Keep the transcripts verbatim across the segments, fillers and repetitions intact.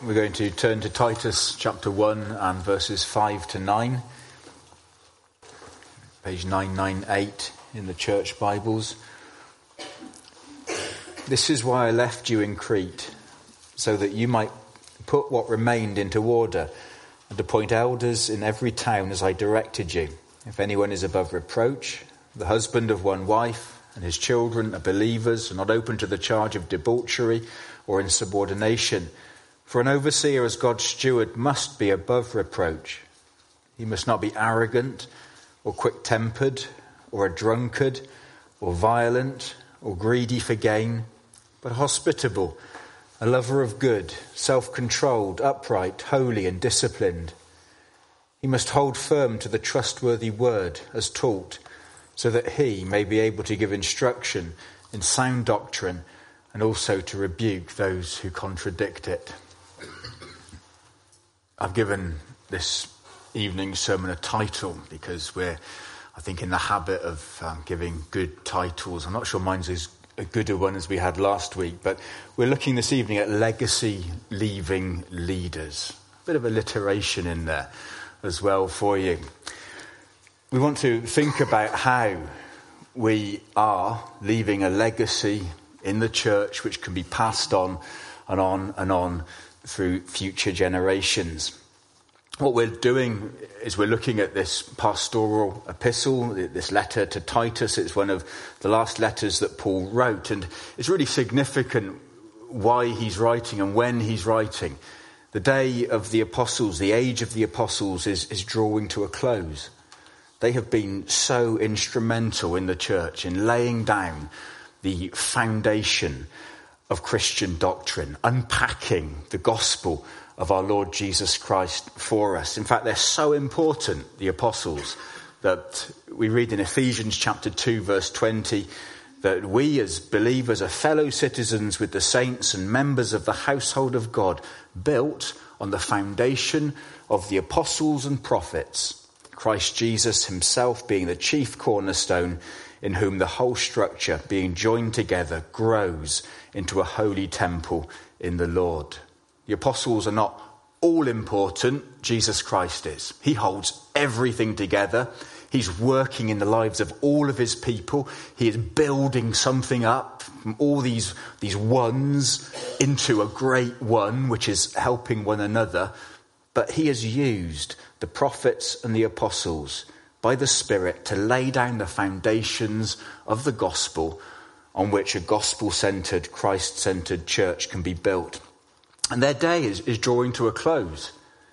We're going to turn to Titus chapter one and verses five to nine. Page nine ninety-eight in the church Bibles. This is why I left you in Crete, so that you might put what remained into order and appoint elders in every town as I directed you. If anyone is above reproach, the husband of one wife, and his children are believers and not open to the charge of debauchery or insubordination. For an overseer as God's steward must be above reproach. He must not be arrogant or quick-tempered or a drunkard or violent or greedy for gain, but hospitable, a lover of good, self-controlled, upright, holy and disciplined. He must hold firm to the trustworthy word as taught, so that he may be able to give instruction in sound doctrine and also to rebuke those who contradict it. I've given this evening's sermon a title because we're, I think, in the habit of um, giving good titles. I'm not sure mine's as a good a one as we had last week, but we're looking this evening at legacy leaving leaders. A bit of alliteration in there as well for you. We want to think about how we are leaving a legacy in the church which can be passed on and on and on through future generations. What we're doing is we're looking at this pastoral epistle, this letter to Titus. It's one of the last letters that Paul wrote, and it's really significant why he's writing and when he's writing. The day of the apostles, the age of the apostles is, is drawing to a close. They have been so instrumental in the church in laying down the foundation of Christian doctrine, unpacking the gospel of our Lord Jesus Christ for us. In fact, they're so important, the apostles, that we read in Ephesians chapter two, verse twenty, that we as believers are fellow citizens with the saints and members of the household of God, built on the foundation of the apostles and prophets, Christ Jesus himself being the chief cornerstone, in whom the whole structure, being joined together, grows into a holy temple in the Lord. The apostles are not all important. Jesus Christ is. He holds everything together. He's working in the lives of all of his people. He is building something up from all these, these ones into a great one, which is helping one another. But he has used the prophets and the apostles by the Spirit to lay down the foundations of the gospel on which a gospel-centred, Christ-centred church can be built. And their day is, is drawing to a close.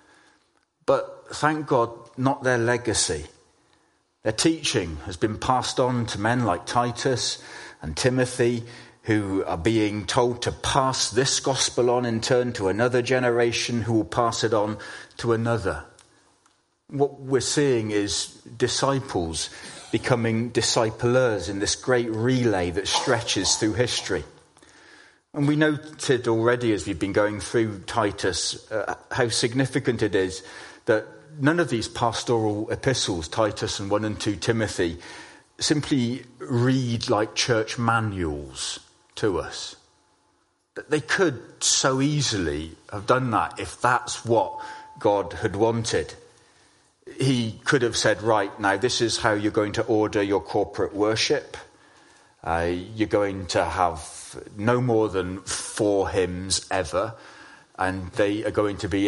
But thank God, not their legacy. Their teaching has been passed on to men like Titus and Timothy, who are being told to pass this gospel on in turn to another generation who will pass it on to another. What we're seeing is disciples becoming disciplers in this great relay that stretches through history. And we noted already as we've been going through Titus uh, how significant it is that none of these pastoral epistles, Titus and one and two Timothy, simply read like church manuals to us. They could so easily have done that if that's what God had wanted. He could have said, right, now this is how you're going to order your corporate worship. Uh, you're going to have no more than four hymns ever, and they are going to be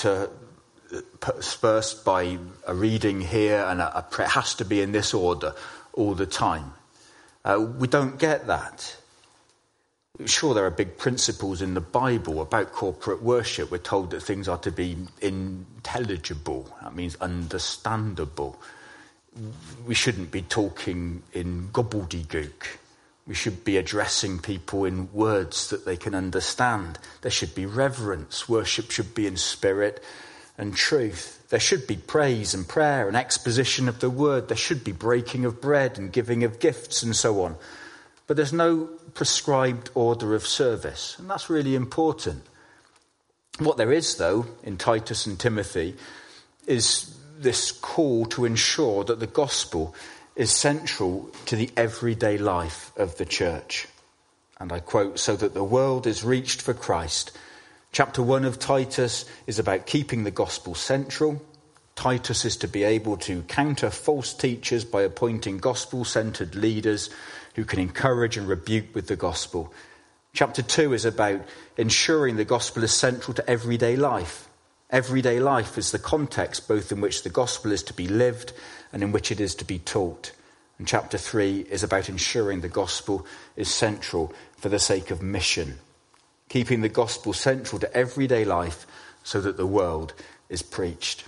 interspersed by a reading here, and a, a, it has to be in this order all the time. Uh, we don't get that. Sure, there are big principles in the Bible about corporate worship. We're told that things are to be intelligible. That means understandable. We shouldn't be talking in gobbledygook. We should be addressing people in words that they can understand. There should be reverence. Worship should be in spirit and truth. There should be praise and prayer and exposition of the word. There should be breaking of bread and giving of gifts and so on. But there's no prescribed order of service, and that's really important. What there is, though, in Titus and Timothy, is this call to ensure that the gospel is central to the everyday life of the church. And I quote, so that the world is reached for Christ, Chapter one of Titus is about keeping the gospel central. Titus is to be able to counter false teachers by appointing gospel-centered leaders who can encourage and rebuke with the gospel. Chapter two is about ensuring the gospel is central to everyday life. Everyday life is the context both in which the gospel is to be lived and in which it is to be taught. And chapter three is about ensuring the gospel is central for the sake of mission. Keeping the gospel central to everyday life so that the world is preached.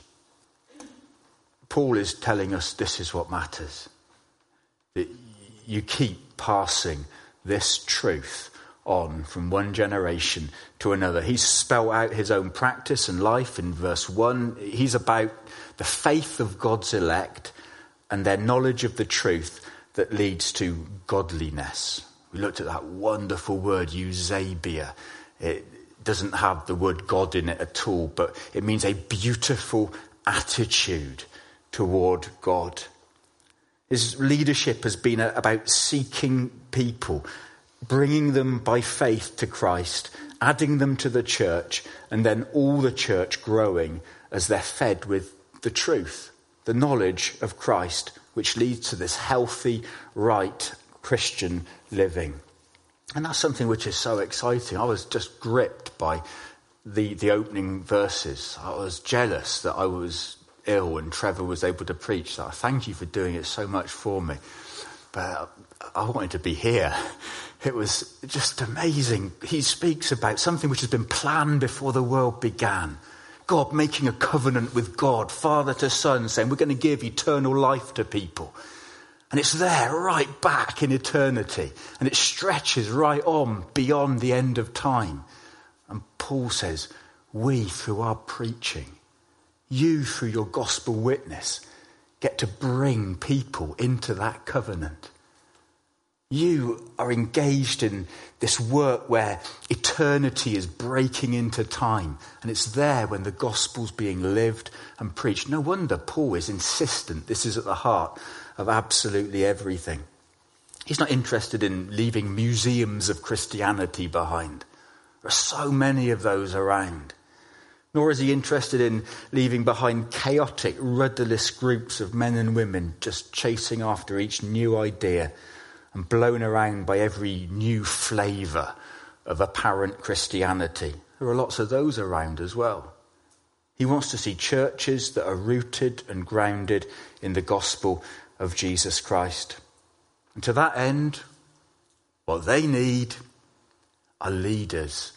Paul is telling us this is what matters. That you keep passing this truth on from one generation to another. He's spelled out his own practice and life in verse one. He's about the faith of God's elect and their knowledge of the truth that leads to godliness. We looked at that wonderful word, Eusebia. It doesn't have the word God in it at all, but it means a beautiful attitude toward God. His leadership has been about seeking people, bringing them by faith to Christ, adding them to the church, and then all the church growing as they're fed with the truth, the knowledge of Christ, which leads to this healthy, right Christian living. And that's something which is so exciting. I was just gripped by the, the opening verses. I was jealous that I was ill and Trevor was able to preach. So I thank you for doing it so much for me. But I wanted to be here. It was just amazing. He speaks about something which has been planned before the world began. God making a covenant with God, father to son, saying we're going to give eternal life to people. And it's there right back in eternity. And it stretches right on beyond the end of time. And Paul says, we through our preaching, you through your gospel witness, get to bring people into that covenant. You are engaged in this work where eternity is breaking into time. And it's there when the gospel's being lived and preached. No wonder Paul is insistent. This is at the heart of absolutely everything. He's not interested in leaving museums of Christianity behind. There are so many of those around. Nor is he interested in leaving behind chaotic, rudderless groups of men and women just chasing after each new idea and blown around by every new flavour of apparent Christianity. There are lots of those around as well. He wants to see churches that are rooted and grounded in the gospel of Jesus Christ. And to that end, what they need are leaders,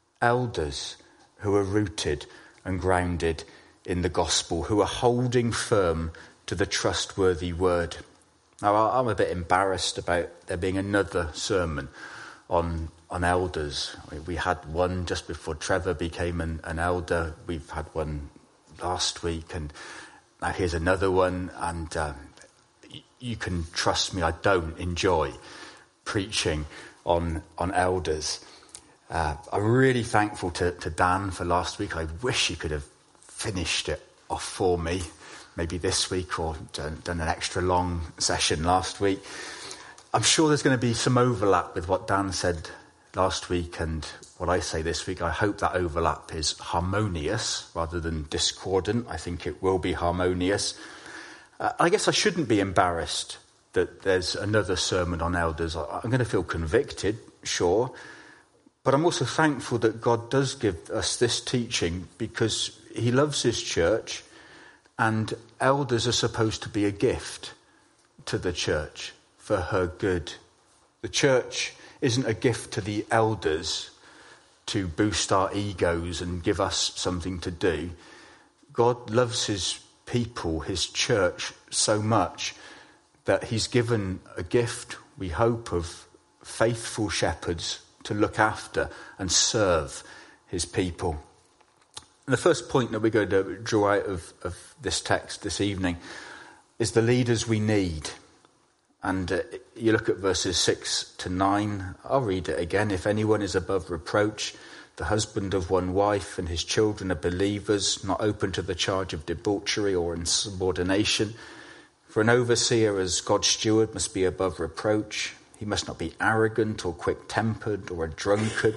elders who are rooted and grounded in the gospel, who are holding firm to the trustworthy word. Now, I'm a bit embarrassed about there being another sermon on on elders. We had one just before Trevor became an, an elder. We've had one last week, and now here's another one. And um, y- you can trust me, I don't enjoy preaching on on elders. Uh, I'm really thankful to, to Dan for last week. I wish he could have finished it off for me, maybe this week, or done, done an extra long session last week. I'm sure there's going to be some overlap with what Dan said last week and what I say this week. I hope that overlap is harmonious rather than discordant. I think it will be harmonious. Uh, I guess I shouldn't be embarrassed that there's another sermon on elders. I, I'm going to feel convicted, sure. But I'm also thankful that God does give us this teaching because he loves his church, and elders are supposed to be a gift to the church for her good. The church isn't a gift to the elders to boost our egos and give us something to do. God loves his people, his church, so much that he's given a gift, we hope, of faithful shepherds to look after and serve his people. And the first point that we're going to draw out of, of this text this evening is the leaders we need. And uh, you look at verses six to nine. I'll read it again. If anyone is above reproach, the husband of one wife, and his children are believers, not open to the charge of debauchery or insubordination. For an overseer as God's steward must be above reproach. He must not be arrogant or quick-tempered or a drunkard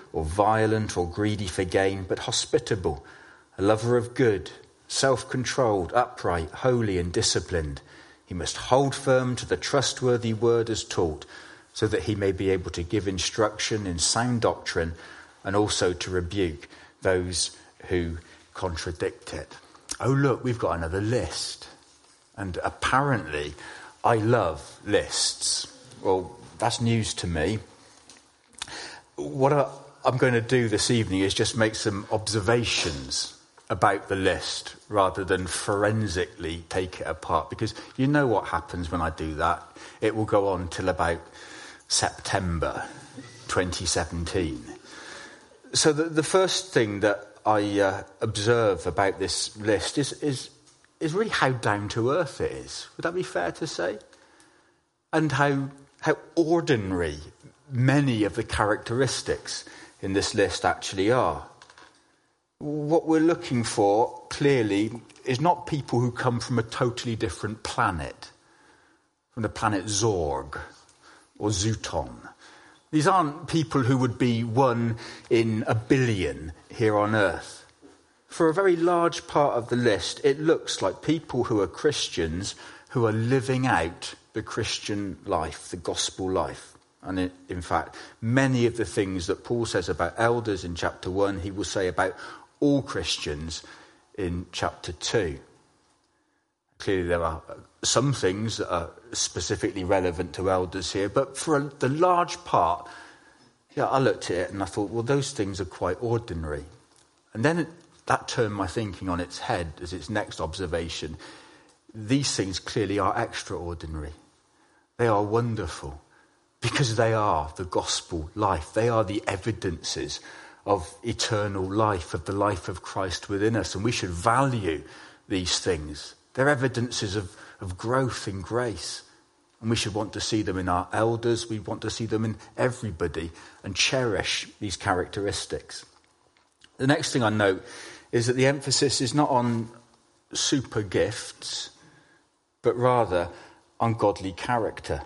or violent or greedy for gain, but hospitable, a lover of good, self-controlled, upright, holy and disciplined. He must hold firm to the trustworthy word as taught, so that he may be able to give instruction in sound doctrine and also to rebuke those who contradict it. Oh, look, we've got another list. And apparently, I love lists. Well, that's news to me. What I, I'm going to do this evening is just make some observations about the list rather than forensically take it apart, because you know what happens when I do that. It will go on till about September twenty seventeen. So the, the first thing that I uh, observe about this list is, is is really how down to earth it is. Would that be fair to say? And how how ordinary many of the characteristics in this list actually are. What we're looking for, clearly, is not people who come from a totally different planet, from the planet Zorg or Zooton. These aren't people who would be one in a billion here on Earth. For a very large part of the list, it looks like people who are Christians who are living out the Christian life, the gospel life. And it, in fact, many of the things that Paul says about elders in chapter one, he will say about all Christians in chapter two. Clearly there are some things that are specifically relevant to elders here, but for a, the large part, yeah, I looked at it and I thought, well, those things are quite ordinary. And then it, that turned my thinking on its head as its next observation. These things clearly are extraordinary. They are wonderful because they are the gospel life. They are the evidences of eternal life, of the life of Christ within us. And we should value these things. They're evidences of, of growth in grace. And we should want to see them in our elders. We want to see them in everybody and cherish these characteristics. The next thing I note is that the emphasis is not on super gifts, but rather on godly character.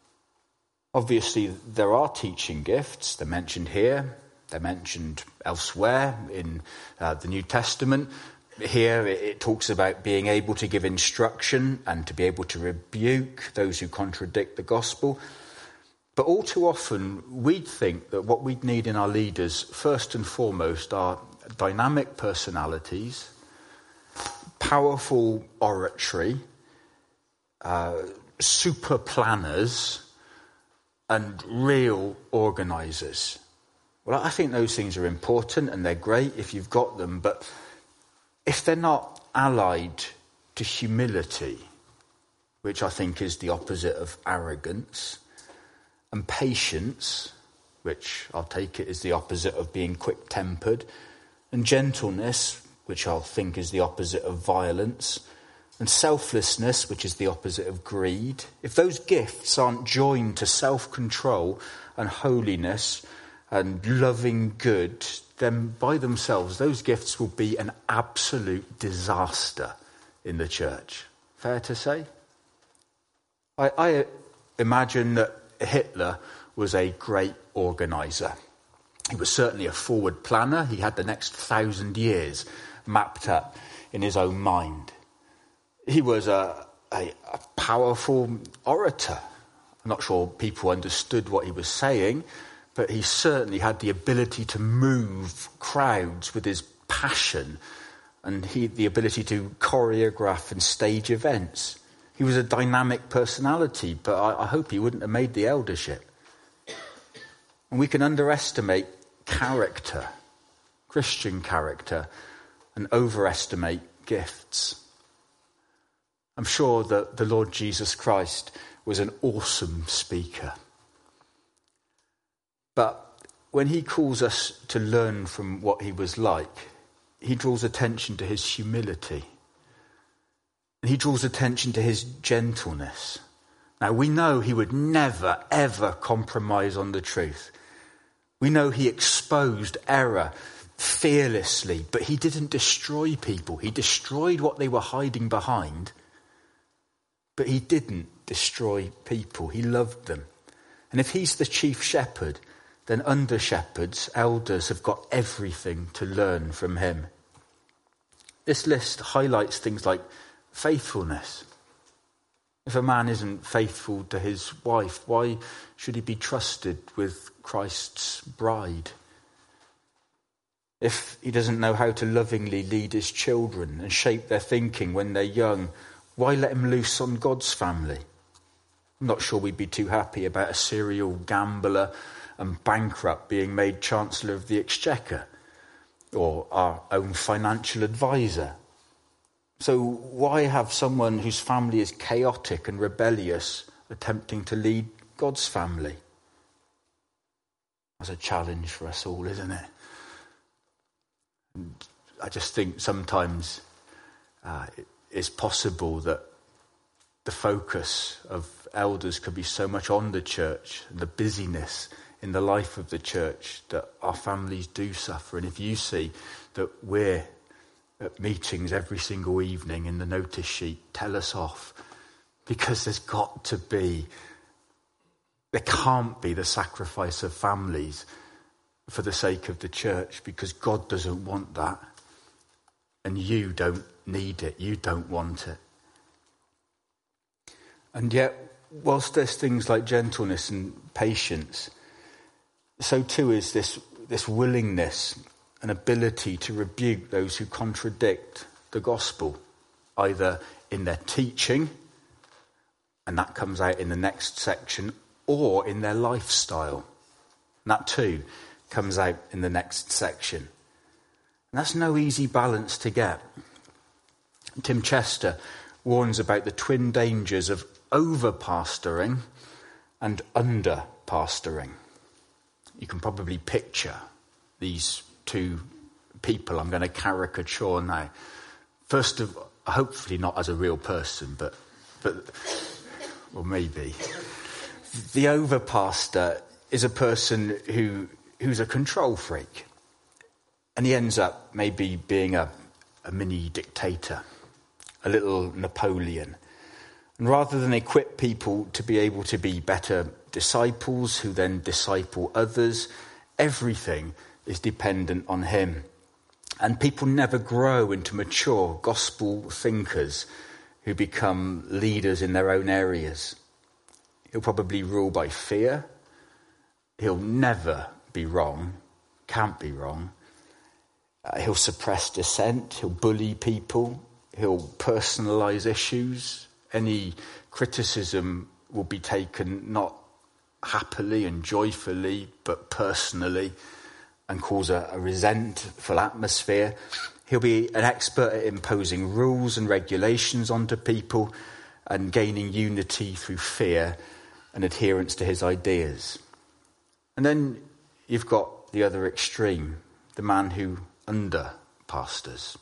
Obviously, there are teaching gifts. They're mentioned here. They're mentioned elsewhere in uh, the New Testament. Here it, it talks about being able to give instruction and to be able to rebuke those who contradict the gospel. But all too often, we'd think that what we'd need in our leaders, first and foremost, are dynamic personalities, powerful oratory, uh, super planners, and real organisers. Well, I think those things are important and they're great if you've got them, but if they're not allied to humility, which I think is the opposite of arrogance, and patience, which I'll take it is the opposite of being quick-tempered, and gentleness, which I'll think is the opposite of violence, and selflessness, which is the opposite of greed, if those gifts aren't joined to self-control and holiness and loving good, then by themselves, those gifts will be an absolute disaster in the church. Fair to say? I, I imagine that Hitler was a great organiser. He was certainly a forward planner. He had the next thousand years mapped up in his own mind. He was a, a, a powerful orator. I'm not sure people understood what he was saying, but he certainly had the ability to move crowds with his passion and he, the ability to choreograph and stage events. He was a dynamic personality, but I, I hope he wouldn't have made the eldership. And we can underestimate character, Christian character, and overestimate gifts. I'm sure that the Lord Jesus Christ was an awesome speaker. But when he calls us to learn from what he was like, he draws attention to his humility. And he draws attention to his gentleness. Now, we know he would never, ever compromise on the truth. We know he exposed error fearlessly, but he didn't destroy people. He destroyed what they were hiding behind, but he didn't destroy people. He loved them. And if he's the chief shepherd, then under shepherds, elders have got everything to learn from him. This list highlights things like faithfulness. If a man isn't faithful to his wife, why should he be trusted with Christ's bride? If he doesn't know how to lovingly lead his children and shape their thinking when they're young, why let him loose on God's family? I'm not sure we'd be too happy about a serial gambler and bankrupt being made Chancellor of the Exchequer or our own financial advisor. So why have someone whose family is chaotic and rebellious attempting to lead God's family? That's a challenge for us all, isn't it? And I just think sometimes uh, it's possible that the focus of elders could be so much on the church and the busyness in the life of the church that our families do suffer. And if you see that we're at meetings every single evening in the notice sheet, tell us off, because there's got to be, there can't be the sacrifice of families for the sake of the church, because God doesn't want that, and you don't need it, you don't want it. And yet, whilst there's things like gentleness and patience, so too is this, this willingness and ability to rebuke those who contradict the gospel, either in their teaching, and that comes out in the next section, or in their lifestyle. And that too comes out in the next section. And that's no easy balance to get. Tim Chester warns about the twin dangers of over-pastoring and under-pastoring. You can probably picture these two people I'm going to caricature now. First of all, hopefully not as a real person, but, but well, maybe. The over-pastor is a person who who's a control freak. And he ends up maybe being a, a mini dictator, a little Napoleon. And rather than equip people to be able to be better disciples who then disciple others, everything is dependent on him. And people never grow into mature gospel thinkers who become leaders in their own areas. He'll probably rule by fear. He'll never be wrong, can't be wrong. Uh, he'll suppress dissent, he'll bully people, he'll personalise issues. Any criticism will be taken not happily and joyfully, but personally, and cause a, a resentful atmosphere. He'll be an expert at imposing rules and regulations onto people and gaining unity through fear and adherence to his ideas. And then you've got the other extreme, the man who under-pastors.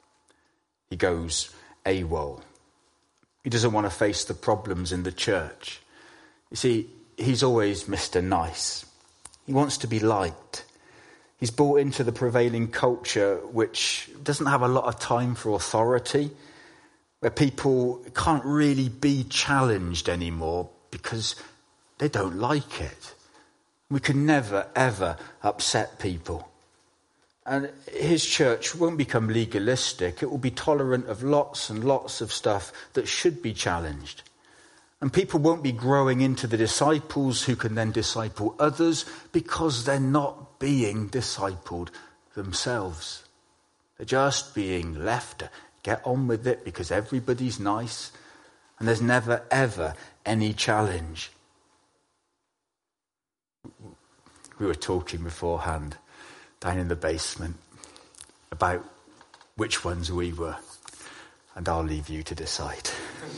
He goes AWOL. He doesn't want to face the problems in the church. You see, he's always Mister Nice. He wants to be liked. He's bought into the prevailing culture, which doesn't have a lot of time for authority, where people can't really be challenged anymore because they don't like it. We can never, ever upset people. And his church won't become legalistic. It will be tolerant of lots and lots of stuff that should be challenged. And people won't be growing into the disciples who can then disciple others because they're not being discipled themselves. They're just being left to get on with it because everybody's nice and there's never, ever any challenge. We were talking beforehand down in the basement about which ones we were, and I'll leave you to decide.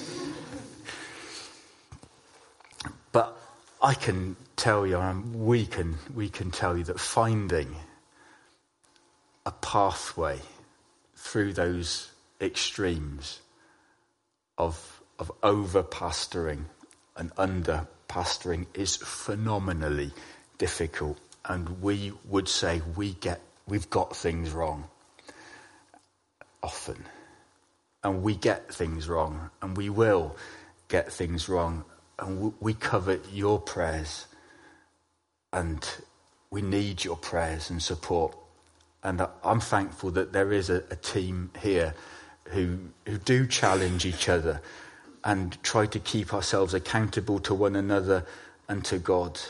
But I can tell you, and we can we can tell you that finding a pathway through those extremes of of over-pastoring and under-pastoring is phenomenally difficult. And we would say we get, we've got things wrong often. And we get things wrong. And we will get things wrong. And we covet your prayers and we need your prayers and support. And I'm thankful that there is a, a team here who who do challenge each other and try to keep ourselves accountable to one another and to God.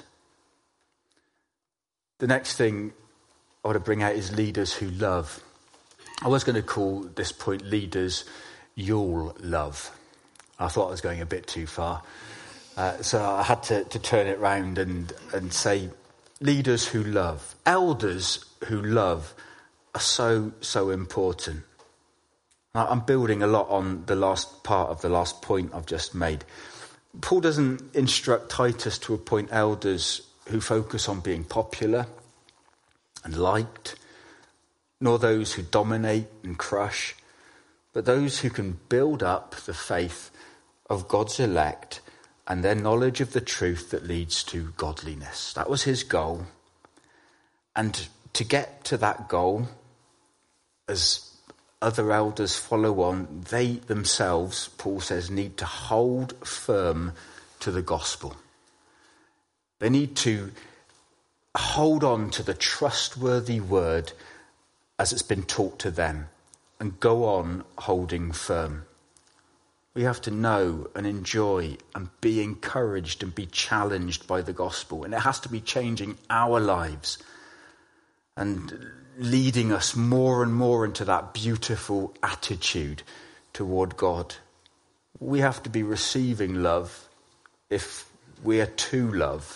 The next thing I want to bring out is leaders who love. I was going to call this point leaders you'll love. I thought I was going a bit too far. Uh, so I had to, to turn it round and, and say leaders who love. Elders who love are so, so important. I'm building a lot on the last part of the last point I've just made. Paul doesn't instruct Titus to appoint elders who focus on being popular and liked, nor those who dominate and crush, but those who can build up the faith of God's elect and their knowledge of the truth that leads to godliness. That was his goal. And to get to that goal, as other elders follow on, they themselves, Paul says, need to hold firm to the gospel. They need to hold on to the trustworthy word as it's been taught to them and go on holding firm. We have to know and enjoy and be encouraged and be challenged by the gospel. And it has to be changing our lives and leading us more and more into that beautiful attitude toward God. We have to be receiving love if we are to love.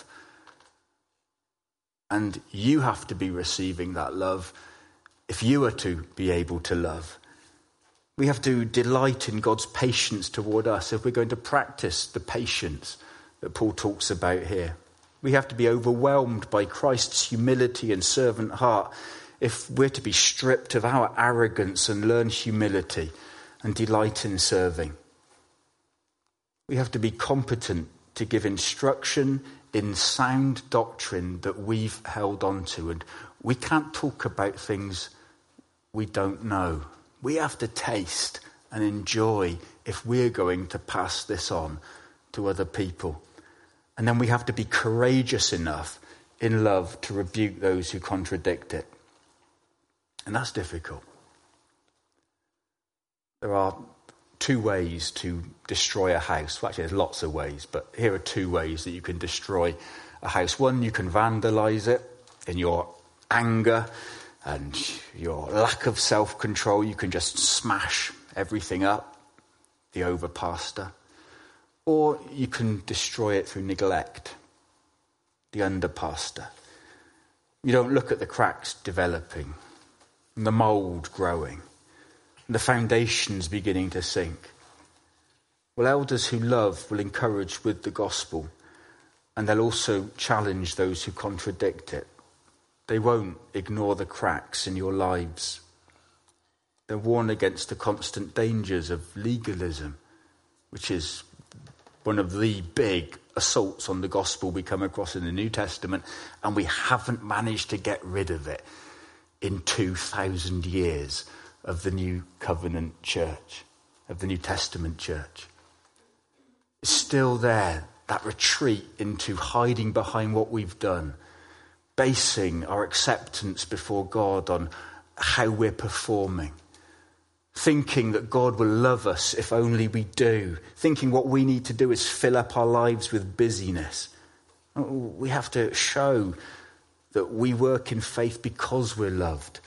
And you have to be receiving that love if you are to be able to love. We have to delight in God's patience toward us if we're going to practice the patience that Paul talks about here. We have to be overwhelmed by Christ's humility and servant heart if we're to be stripped of our arrogance and learn humility and delight in serving. We have to be competent to give instruction in sound doctrine that we've held on to. And we can't talk about things we don't know. We have to taste and enjoy if we're going to pass this on to other people. And then we have to be courageous enough in love to rebuke those who contradict it. And that's difficult. There are two ways to destroy a house. Well, actually, there's lots of ways, but here are two ways that you can destroy a house. One, you can vandalize it in your anger and your lack of self-control. You can just smash everything up, the overpastor. Or you can destroy it through neglect, the underpastor. You don't look at the cracks developing, and the mould growing, and the foundations beginning to sink. Well, elders who love will encourage with the gospel, and they'll also challenge those who contradict it. They won't ignore the cracks in your lives. They'll warn against the constant dangers of legalism, which is one of the big assaults on the gospel we come across in the New Testament, and we haven't managed to get rid of it in two thousand years of the New Covenant church, of the New Testament church. It's still there, that retreat into hiding behind what we've done, basing our acceptance before God on how we're performing, thinking that God will love us if only we do, thinking what we need to do is fill up our lives with busyness. We have to show that we work in faith because we're loved.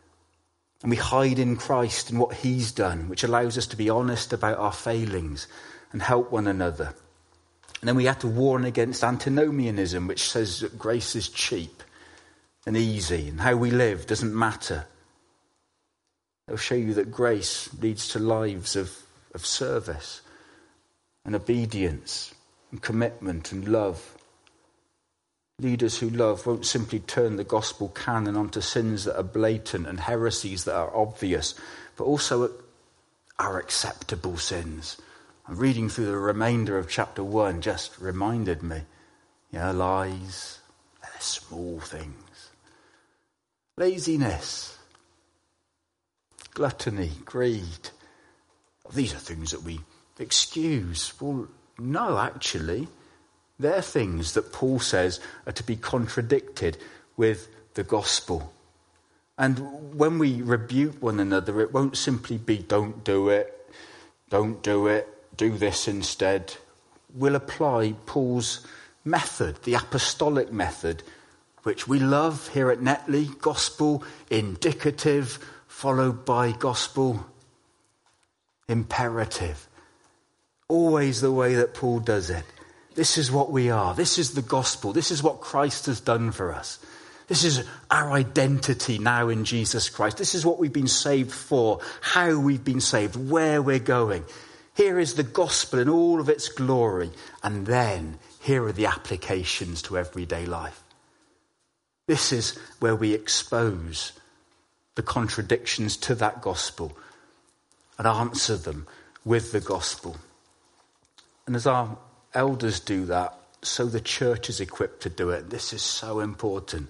And we hide in Christ and what he's done, which allows us to be honest about our failings and help one another. And then we have to warn against antinomianism, which says that grace is cheap and easy and how we live doesn't matter. They'll show you that grace leads to lives of, of service and obedience and commitment and love. Leaders who love won't simply turn the gospel canon onto sins that are blatant and heresies that are obvious, but also are acceptable sins. I'm reading through the remainder of chapter one, just reminded me. Yeah, lies, they're small things. Laziness, gluttony, greed. These are things that we excuse. Well, no, actually. They're things that Paul says are to be contradicted with the gospel. And when we rebuke one another, it won't simply be don't do it, don't do it, do this instead. We'll apply Paul's method, the apostolic method, which we love here at Netley, gospel indicative, followed by gospel imperative. Always the way that Paul does it. This is what we are. This is the gospel. This is what Christ has done for us. This is our identity now in Jesus Christ. This is what we've been saved for, how we've been saved, where we're going. Here is the gospel in all of its glory. And then here are the applications to everyday life. This is where we expose the contradictions to that gospel and answer them with the gospel. And as our elders do that, so the church is equipped to do it. This is so important.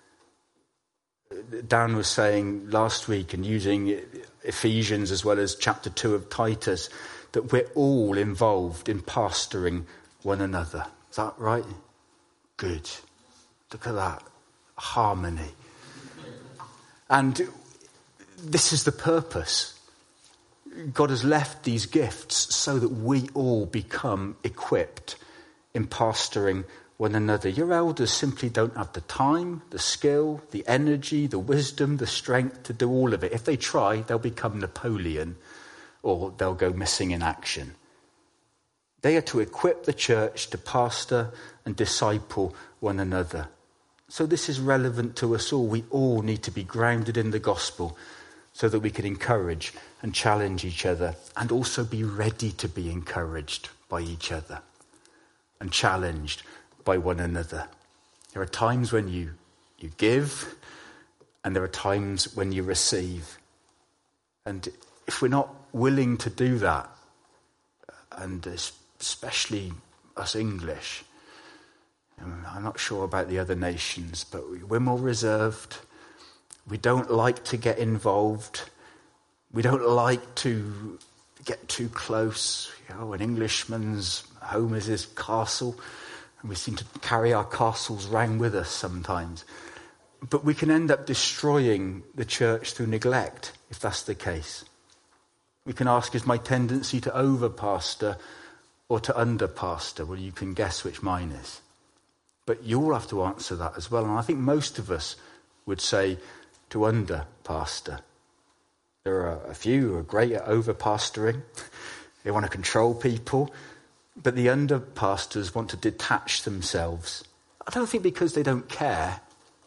Dan was saying last week, and using Ephesians as well as chapter two of Titus, that we're all involved in pastoring one another. Is that right? Good. Look at that. Harmony. And this is the purpose. God has left these gifts so that we all become equipped in pastoring one another. Your elders simply don't have the time, the skill, the energy, the wisdom, the strength to do all of it. If they try, they'll become Napoleon or they'll go missing in action. They are to equip the church to pastor and disciple one another. So this is relevant to us all. We all need to be grounded in the gospel so that we can encourage and challenge each other and also be ready to be encouraged by each other and challenged by one another. There are times when you, you give and there are times when you receive. And if we're not willing to do that, and especially us English, I'm not sure about the other nations, but we're more reserved. We don't like to get involved. We don't like to get too close. You know, an Englishman's home is his castle, and we seem to carry our castles round with us sometimes. But we can end up destroying the church through neglect, if that's the case. We can ask, is my tendency to over-pastor or to under-pastor? Well, you can guess which mine is. But you'll have to answer that as well. And I think most of us would say to under-pastor. There are a few who are great at over-pastoring. They want to control people. But the under-pastors want to detach themselves. I don't think because they don't care,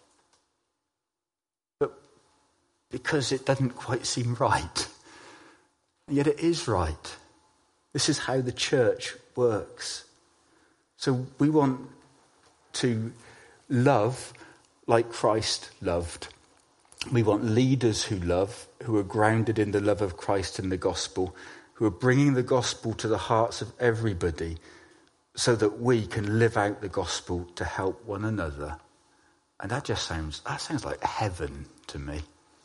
but because it doesn't quite seem right. And yet it is right. This is how the church works. So we want to love like Christ loved. We want leaders who love, who are grounded in the love of Christ and the gospel, who are bringing the gospel to the hearts of everybody so that we can live out the gospel to help one another. And that just sounds, that sounds like heaven to me.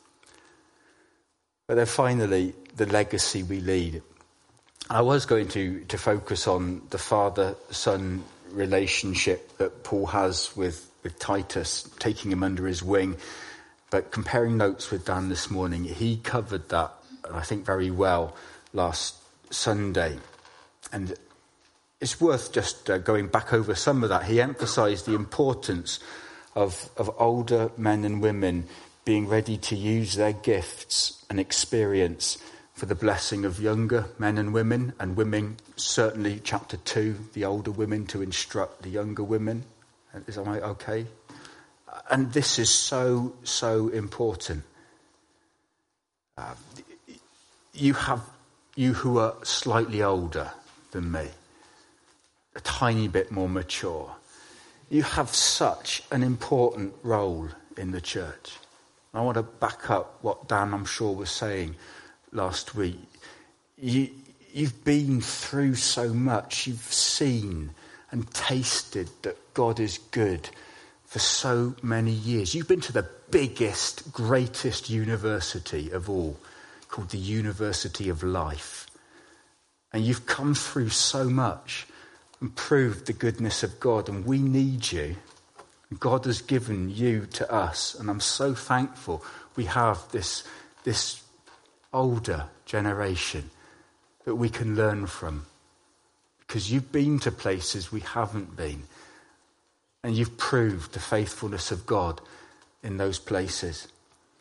But then finally, the legacy we lead. I was going to, to focus on the father-son relationship that Paul has with, with Titus, taking him under his wing. But comparing notes with Dan this morning, he covered that, I think, very well last Sunday. And it's worth just uh, going back over some of that. He emphasised the importance of, of older men and women being ready to use their gifts and experience for the blessing of younger men and women, and women, certainly chapter two, the older women to instruct the younger women. Is that okay? And this is so, so important. Uh, you have, you who are slightly older than me, a tiny bit more mature, you have such an important role in the church. I want to back up what Dan, I'm sure, was saying last week. You, you've been through so much. You've seen and tasted that God is good for so many years. You've been to the biggest, greatest university of all, called the University of Life. And you've come through so much and proved the goodness of God. And we need you. God has given you to us, and I'm so thankful we have this, this older generation that we can learn from. Because you've been to places we haven't been, and you've proved the faithfulness of God in those places.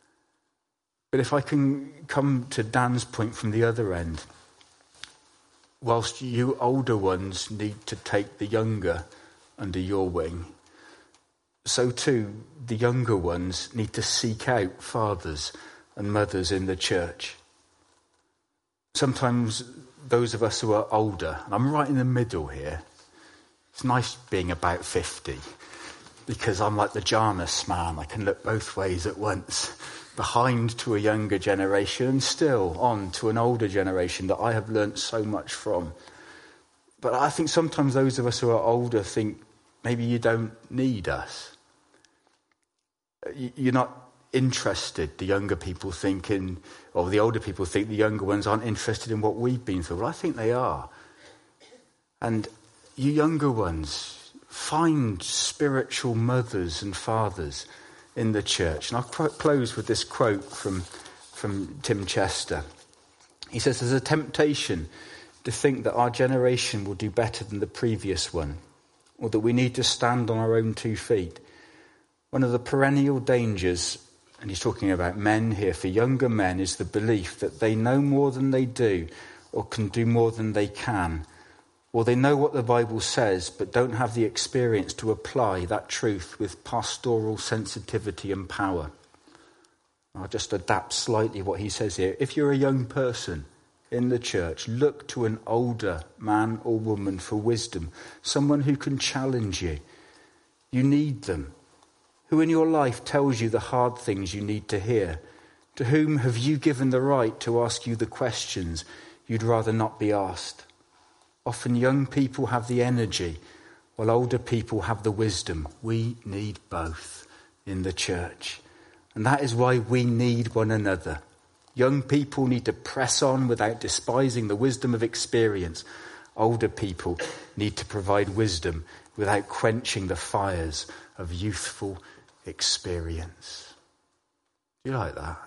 But if I can come to Dan's point from the other end, whilst you older ones need to take the younger under your wing, so too the younger ones need to seek out fathers and mothers in the church. Sometimes those of us who are older, and I'm right in the middle here, it's nice being about fifty, because I'm like the Janus man. I can look both ways at once, behind to a younger generation and still on to an older generation that I have learnt so much from. But I think sometimes those of us who are older think maybe you don't need us. You're not interested, the younger people think, in, or the older people think the younger ones aren't interested in what we've been through. Well, I think they are. And you younger ones, find spiritual mothers and fathers in the church. And I'll close with this quote from, from Tim Chester. He says, there's a temptation to think that our generation will do better than the previous one, or that we need to stand on our own two feet. One of the perennial dangers, and he's talking about men here, for younger men, is the belief that they know more than they do, or can do more than they can, or they know what the Bible says but don't have the experience to apply that truth with pastoral sensitivity and power. I'll just adapt slightly what he says here. If you're a young person in the church, look to an older man or woman for wisdom, someone who can challenge you. You need them. Who in your life tells you the hard things you need to hear? To whom have you given the right to ask you the questions you'd rather not be asked? Often young people have the energy, while older people have the wisdom. We need both in the church. And that is why we need one another. Young people need to press on without despising the wisdom of experience. Older people need to provide wisdom without quenching the fires of youthful experience. Do you like that?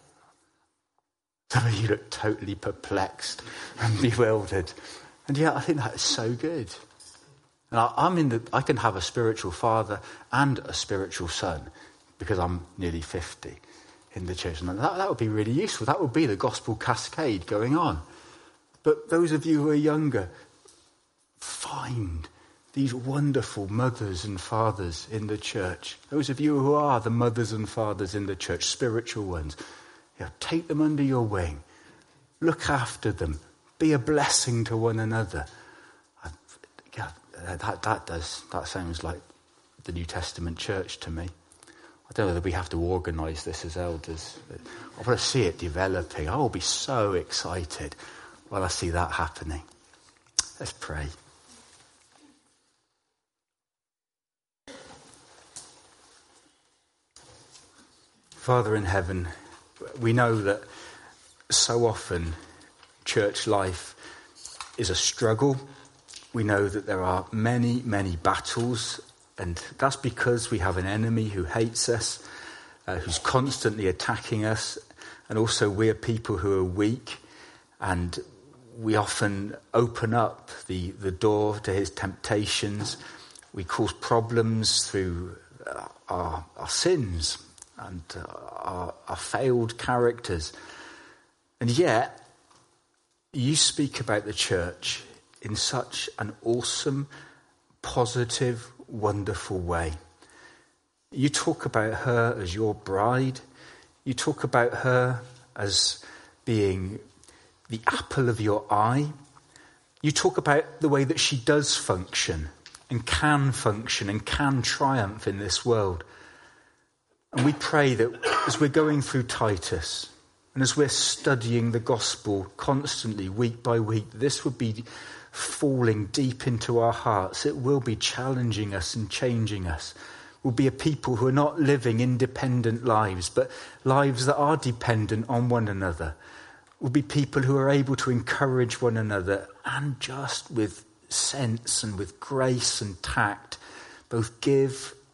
Some of you look totally perplexed and bewildered. And yeah, I think that's so good. And I, I'm in the, I can have a spiritual father and a spiritual son because I'm nearly fifty in the church. And that, that would be really useful. That would be the gospel cascade going on. But those of you who are younger, find these wonderful mothers and fathers in the church. Those of you who are the mothers and fathers in the church, spiritual ones, you know, take them under your wing. Look after them. Be a blessing to one another. I, yeah, that, that does, that sounds like the New Testament church to me. I don't know whether we have to organise this as elders. I want to see it developing. I will be so excited when I see that happening. Let's pray. Father in heaven, we know that so often church life is a struggle. We know that there are many, many battles, and that's because we have an enemy who hates us, uh, who's constantly attacking us, and also we're people who are weak, and we often open up the, the door to his temptations. We cause problems through uh, our, our sins and uh, our, our failed characters. And yet, you speak about the church in such an awesome, positive, wonderful way. You talk about her as your bride. You talk about her as being the apple of your eye. You talk about the way that she does function and can function and can triumph in this world. And we pray that as we're going through Titus, and as we're studying the gospel constantly, week by week, this will be falling deep into our hearts. It will be challenging us and changing us. We'll be a people who are not living independent lives, but lives that are dependent on one another. We'll be people who are able to encourage one another, and just with sense and with grace and tact, both give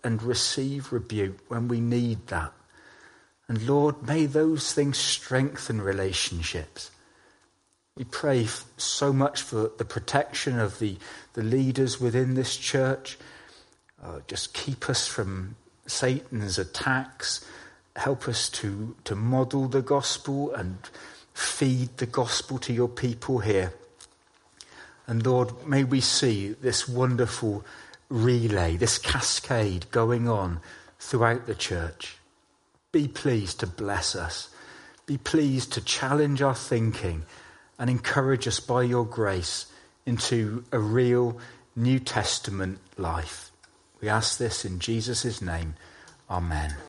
and receive rebuke when we need that. And Lord, may those things strengthen relationships. We pray so much for the protection of the, the leaders within this church. Uh, just keep us from Satan's attacks. Help us to, to model the gospel and feed the gospel to your people here. And Lord, may we see this wonderful relay, this cascade going on throughout the church. Be pleased to bless us. Be pleased to challenge our thinking and encourage us by your grace into a real New Testament life. We ask this in Jesus' name. Amen.